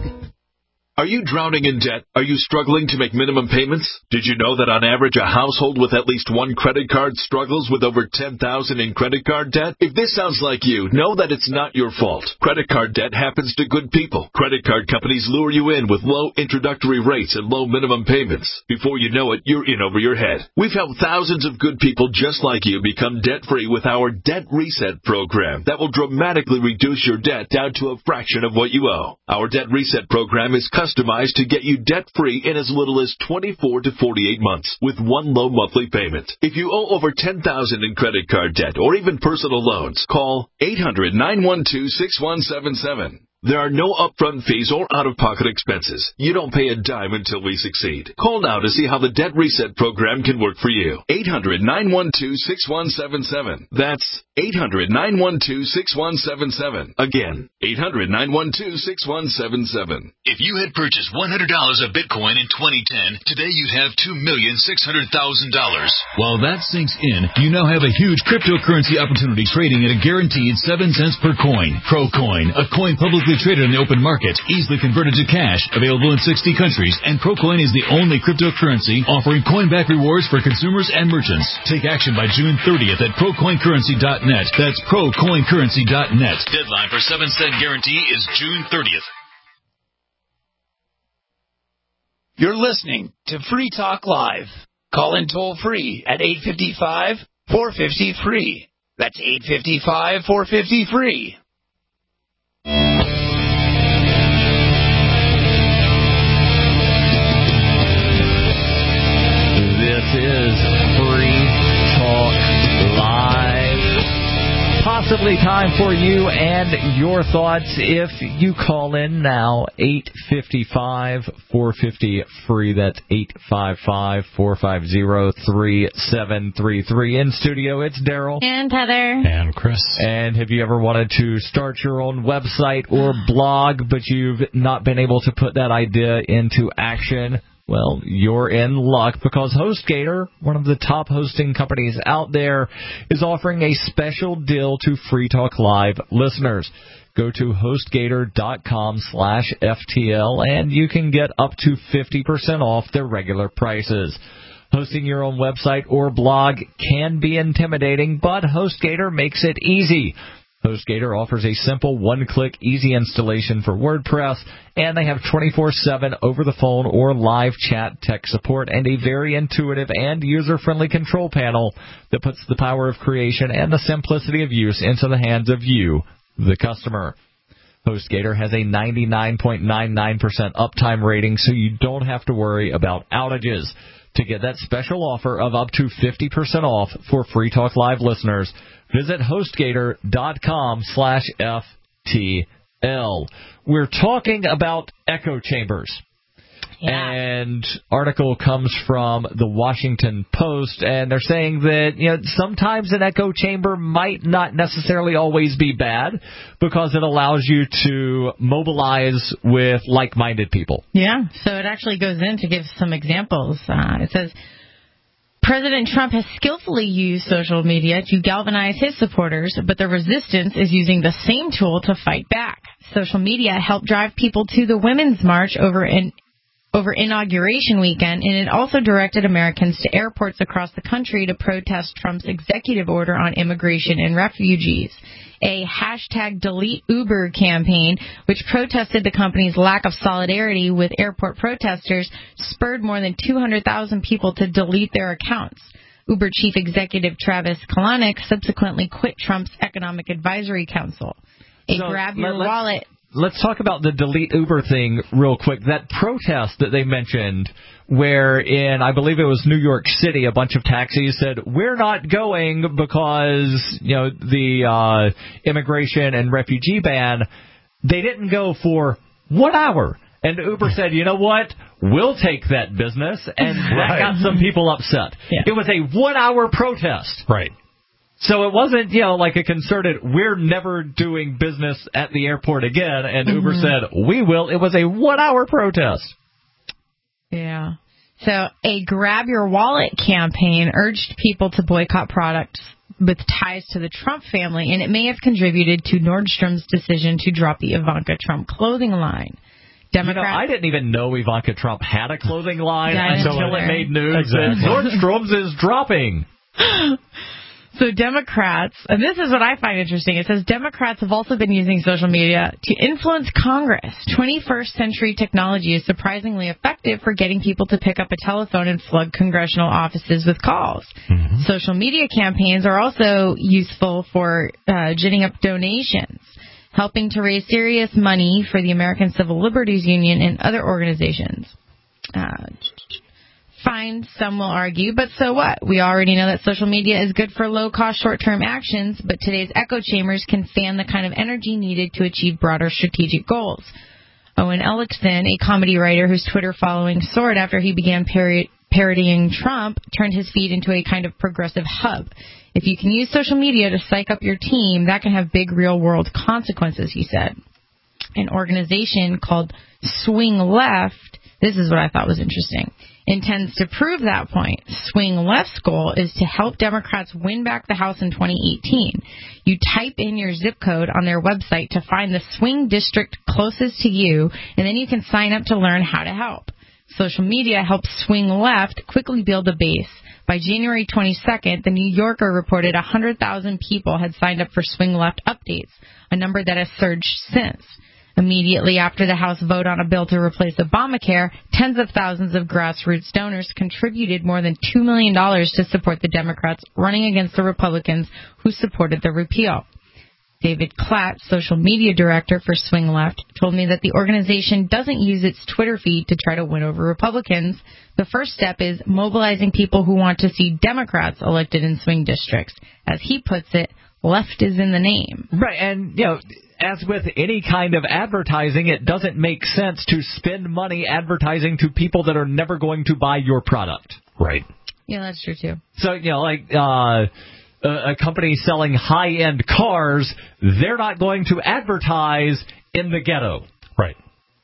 Are you drowning in debt? Are you struggling to make minimum payments? Did you know that on average a household with at least one credit card struggles with over ten thousand dollars in credit card debt? If this sounds like you, know that it's not your fault. Credit card debt happens to good people. Credit card companies lure you in with low introductory rates and low minimum payments. Before you know it, you're in over your head. We've helped thousands of good people just like you become debt-free with our Debt Reset program that will dramatically reduce your debt down to a fraction of what you owe. Our Debt Reset program is customized to get you debt-free in as little as twenty-four to forty-eight months with one low monthly payment. If you owe over ten thousand dollars in credit card debt or even personal loans, call eight hundred, nine one two, six one seven seven. There are no upfront fees or out-of-pocket expenses. You don't pay a dime until we succeed. Call now to see how the Debt Reset program can work for you. eight hundred, nine one two, six one seven seven. That's eight hundred, nine one two, six one seven seven. Again, eight hundred, nine one two, six one seven seven. If you had purchased one hundred dollars of Bitcoin in twenty ten, today you'd have two million six hundred thousand dollars. While that sinks in, you now have a huge cryptocurrency opportunity trading at a guaranteed seven cents per coin. ProCoin, a coin publicly traded in the open market, easily converted to cash, available in sixty countries, and ProCoin is the only cryptocurrency offering coin-back rewards for consumers and merchants. Take action by June thirtieth at pro coin currency dot net. That's pro coin currency dot net. Deadline for seven cent guarantee is June thirtieth. You're listening to Free Talk Live. Call in toll free at eight five five, four five zero, free. That's eight five five, four five zero, free. This is Free Talk Live. Possibly time for you and your thoughts if you call in now, eight five five, four five zero, free. That's eight five five, four five zero, three seven three three. In studio, it's Daryl. And Heather. And Chris. And have you ever wanted to start your own website or blog, but you've not been able to put that idea into action? Well, you're in luck because HostGator, one of the top hosting companies out there, is offering a special deal to Free Talk Live listeners. Go to HostGator.com slash FTL and you can get up to fifty percent off their regular prices. Hosting your own website or blog can be intimidating, but HostGator makes it easy. HostGator offers a simple one-click, easy installation for WordPress, and they have twenty-four seven over-the-phone or live chat tech support and a very intuitive and user-friendly control panel that puts the power of creation and the simplicity of use into the hands of you, the customer. HostGator has a ninety-nine point nine nine percent uptime rating, so you don't have to worry about outages. To get that special offer of up to fifty percent off for Free Talk Live listeners, visit HostGator.com slash FTL. We're talking about echo chambers. Yeah. And article comes from the Washington Post, and they're saying that, you know, sometimes an echo chamber might not necessarily always be bad because it allows you to mobilize with like-minded people. Yeah, so it actually goes in to give some examples. Uh, it says, President Trump has skillfully used social media to galvanize his supporters, but the resistance is using the same tool to fight back. Social media helped drive people to the Women's March over in over inauguration weekend, and it also directed Americans to airports across the country to protest Trump's executive order on immigration and refugees. A hashtag Delete Uber campaign, which protested the company's lack of solidarity with airport protesters, spurred more than two hundred thousand people to delete their accounts. Uber chief executive Travis Kalanick subsequently quit Trump's Economic Advisory Council. A So, grab your let's, wallet... Let's talk about the Delete Uber thing real quick. That protest that they mentioned where in, I believe it was New York City, a bunch of taxis said, we're not going because, you know, the uh, immigration and refugee ban, they didn't go for one hour. And Uber said, you know what? We'll take that business. And that Right. got some people upset. Yeah. It was a one-hour protest. Right. So it wasn't, you know, like a concerted, we're never doing business at the airport again. And mm-hmm. Uber said, we will. It was a one-hour protest. Yeah. So a Grab Your Wallet campaign urged people to boycott products with ties to the Trump family, and it may have contributed to Nordstrom's decision to drop the Ivanka Trump clothing line. Democrats, you know, I didn't even know Ivanka Trump had a clothing line yeah, until it made news exactly. that Nordstrom's is dropping. So Democrats, and this is what I find interesting, it says Democrats have also been using social media to influence Congress. twenty-first century technology is surprisingly effective for getting people to pick up a telephone and flood congressional offices with calls. Mm-hmm. Social media campaigns are also useful for uh, ginning up donations, helping to raise serious money for the American Civil Liberties Union and other organizations. Uh, Fine, some will argue, but so what? We already know that social media is good for low-cost, short-term actions, but today's echo chambers can fan the kind of energy needed to achieve broader strategic goals. Owen Ellickson, a comedy writer whose Twitter following soared after he began parody- parodying Trump, turned his feed into a kind of progressive hub. If you can use social media to psych up your team, that can have big real-world consequences, he said. An organization called Swing Left, this is what I thought was interesting, intends to prove that point. Swing Left's goal is to help Democrats win back the House in twenty eighteen. You type in your zip code on their website to find the swing district closest to you, and then you can sign up to learn how to help. Social media helps Swing Left quickly build a base. By January twenty-second, the New Yorker reported one hundred thousand people had signed up for Swing Left updates, a number that has surged since. Immediately after the House vote on a bill to replace Obamacare, tens of thousands of grassroots donors contributed more than two million dollars to support the Democrats running against the Republicans who supported the repeal. David Klatt, social media director for Swing Left, told me that the organization doesn't use its Twitter feed to try to win over Republicans. The first step is mobilizing people who want to see Democrats elected in swing districts. As he puts it, left is in the name. Right, and, you know, as with any kind of advertising, it doesn't make sense to spend money advertising to people that are never going to buy your product. Right. Yeah, that's true, too. So, you know, like uh, a company selling high-end cars, they're not going to advertise in the ghetto. Right.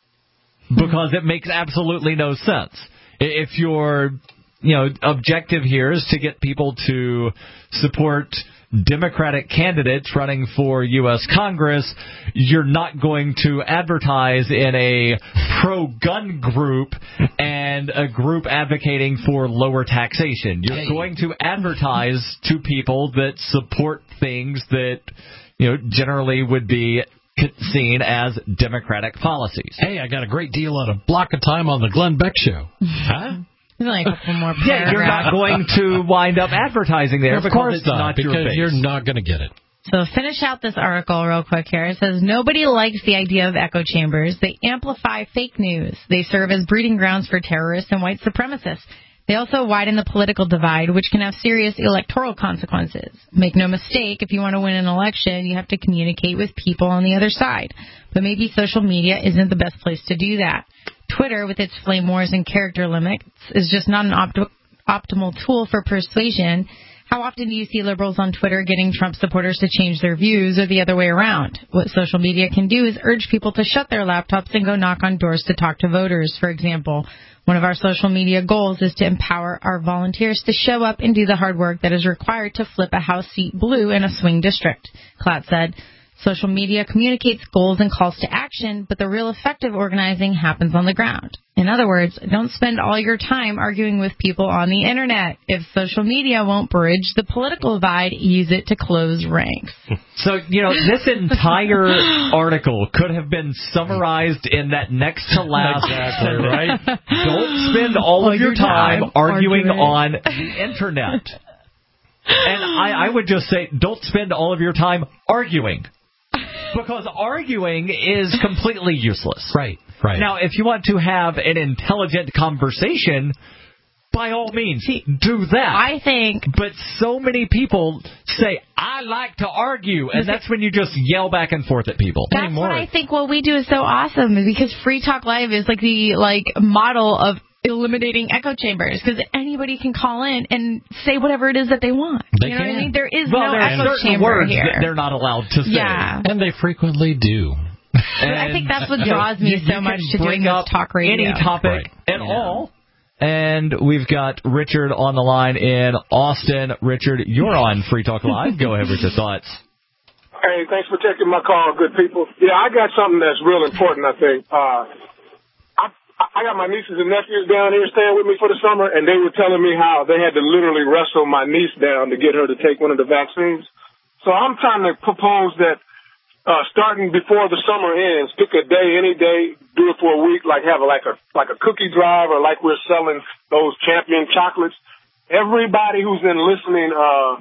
Because it makes absolutely no sense. If your, you know, objective here is to get people to support Democratic candidates running for U S Congress, you're not going to advertise in a pro-gun group and a group advocating for lower taxation. You're hey. going to advertise to people that support things that, you know, generally would be seen as Democratic policies. Hey, I got a great deal on a block of time on the Glenn Beck Show. Huh? Like a couple more yeah, you're not going to wind up advertising there. Of because course it's not, not because your base. you're not going to get it. So finish out this article real quick here. It says, nobody likes the idea of echo chambers. They amplify fake news. They serve as breeding grounds for terrorists and white supremacists. They also widen the political divide, which can have serious electoral consequences. Make no mistake, if you want to win an election, you have to communicate with people on the other side. But maybe social media isn't the best place to do that. Twitter, with its flame wars and character limits, is just not an opt- optimal tool for persuasion. How often do you see liberals on Twitter getting Trump supporters to change their views or the other way around? What social media can do is urge people to shut their laptops and go knock on doors to talk to voters, for example. One of our social media goals is to empower our volunteers to show up and do the hard work that is required to flip a House seat blue in a swing district, Klatt said. Social media communicates goals and calls to action, but the real effective organizing happens on the ground. In other words, don't spend all your time arguing with people on the internet. If social media won't bridge the political divide, use it to close ranks. So, you know, this entire article could have been summarized in that next to last Exactly, right? Don't spend all All of your your time time arguing arguing. on the internet. And I, I would just say, don't spend all of your time arguing. Because arguing is completely useless. Right, right. Now, if you want to have an intelligent conversation, by all means, do that. I think... But so many people say, I like to argue, and that's when you just yell back and forth at people. That's Anymore. what I think what we do is so awesome, because Free Talk Live is like the like model of eliminating echo chambers, because anybody can call in and say whatever it is that they want. They you know can. what I mean? There is well, no there are echo certain chamber words here. that they're not allowed to say. Yeah. And they frequently do. But I think that's what draws me you, so you much can to bring doing up this talk radio. any topic Right. at all. And we've got Richard on the line in Austin. Richard, you're on Free Talk Live. Go ahead with your thoughts. Hey, thanks for taking my call, good people. Yeah, I got something that's real important, I think. Uh, I, I got my nieces and nephews down here staying with me for the summer, and they were telling me how they had to literally wrestle my niece down to get her to take one of the vaccines. So I'm trying to propose that uh, starting before the summer ends, pick a day, any day, do it for a week, like have a, like a like a cookie drive, or like we're selling those Champion chocolates. Everybody who's in listening uh,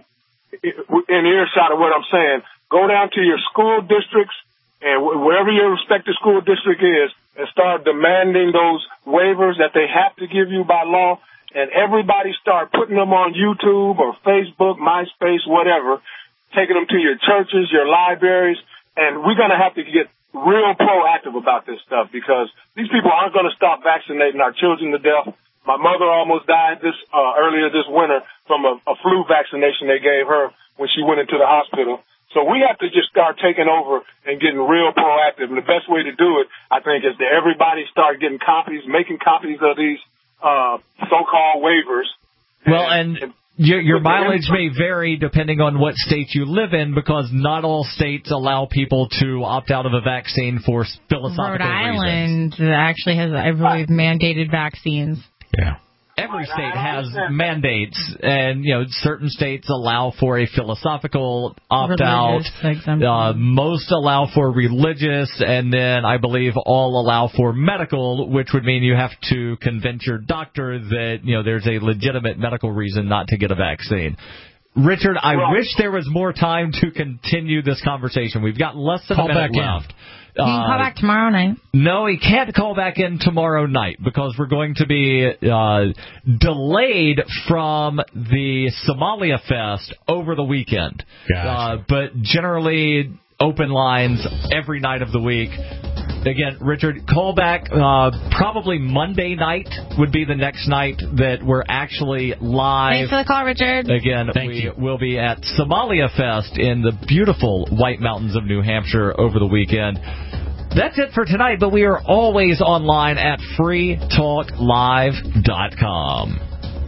in earshot of what I'm saying, go down to your school districts and wherever your respective school district is, and start demanding those waivers that they have to give you by law. And everybody start putting them on YouTube or Facebook, MySpace, whatever, taking them to your churches, your libraries. And we're going to have to get real proactive about this stuff, because these people aren't going to stop vaccinating our children to death. My mother almost died this uh, earlier this winter from a, a flu vaccination they gave her when she went into the hospital. So we have to just start taking over and getting real proactive. And the best way to do it, I think, is that everybody start getting copies, making copies of these uh, so-called waivers. Well, and... and Your, your mileage may vary depending on what state you live in, because not all states allow people to opt out of a vaccine for philosophical Rhode reasons. Island actually has, I believe, mandated vaccines. Yeah. Every state has mandates, and you know certain states allow for a philosophical opt-out. Uh, most allow for religious, and then I believe all allow for medical, which would mean you have to convince your doctor that you know there's a legitimate medical reason not to get a vaccine. Richard, I well, wish there was more time to continue this conversation. We've got less than call a minute back left. You can call back tomorrow night. No, he can't call back in tomorrow night because we're going to be uh, delayed from the Somalia Fest over the weekend. Gotcha. Uh, but generally, open lines every night of the week. Again, Richard, call back uh, probably Monday night would be the next night that we're actually live. Thanks for the call, Richard. Again, Thank we you. will be at Somalia Fest in the beautiful White Mountains of New Hampshire over the weekend. That's it for tonight, but we are always online at free talk live dot com.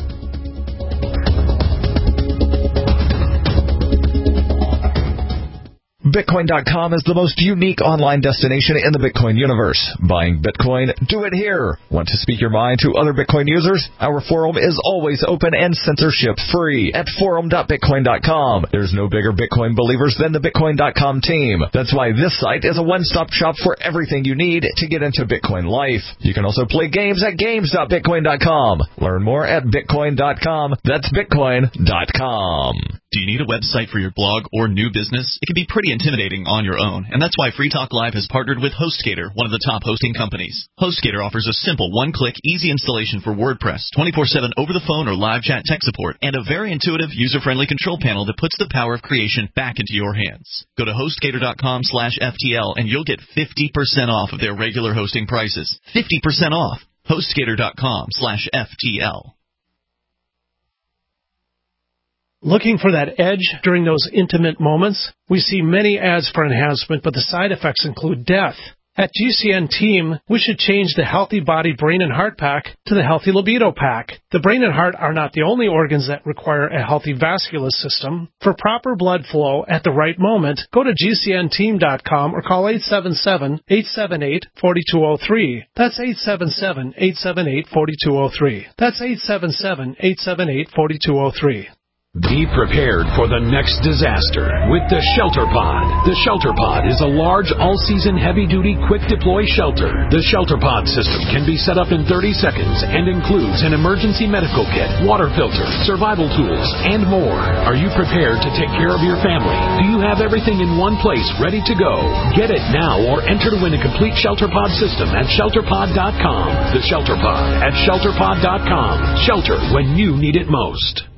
Bitcoin dot com is the most unique online destination in the Bitcoin universe. Buying Bitcoin? Do it here. Want to speak your mind to other Bitcoin users? Our forum is always open and censorship free at forum dot bitcoin dot com. There's no bigger Bitcoin believers than the Bitcoin dot com team. That's why this site is a one-stop shop for everything you need to get into Bitcoin life. You can also play games at games dot bitcoin dot com. Learn more at bitcoin dot com. That's bitcoin dot com. Do you need a website for your blog or new business? It can be pretty intimidating on your own, and that's why Free Talk Live has partnered with HostGator, one of the top hosting companies. HostGator offers a simple one-click, easy installation for WordPress, twenty-four seven over the phone or live chat tech support, and a very intuitive, user-friendly control panel that puts the power of creation back into your hands. Go to HostGator dot com slash F T L and you'll get fifty percent off of their regular hosting prices. fifty percent off. HostGator dot com slash F T L. Looking for that edge during those intimate moments? We see many ads for enhancement, but the side effects include death. At G C N Team, we should change the Healthy Body, Brain, and Heart Pack to the Healthy Libido Pack. The brain and heart are not the only organs that require a healthy vascular system. For proper blood flow at the right moment, go to G C N team dot com or call eight seven seven, eight seven eight, four two zero three. That's eight seven seven, eight seven eight, four two zero three. That's eight seven seven, eight seven eight, four two zero three. Be prepared for the next disaster with the Shelter Pod. The Shelter Pod is a large, all-season, heavy-duty, quick-deploy shelter. The Shelter Pod system can be set up in thirty seconds and includes an emergency medical kit, water filter, survival tools, and more. Are you prepared to take care of your family? Do you have everything in one place ready to go? Get it now or enter to win a complete Shelter Pod system at shelter pod dot com. The Shelter Pod at shelter pod dot com. Shelter when you need it most.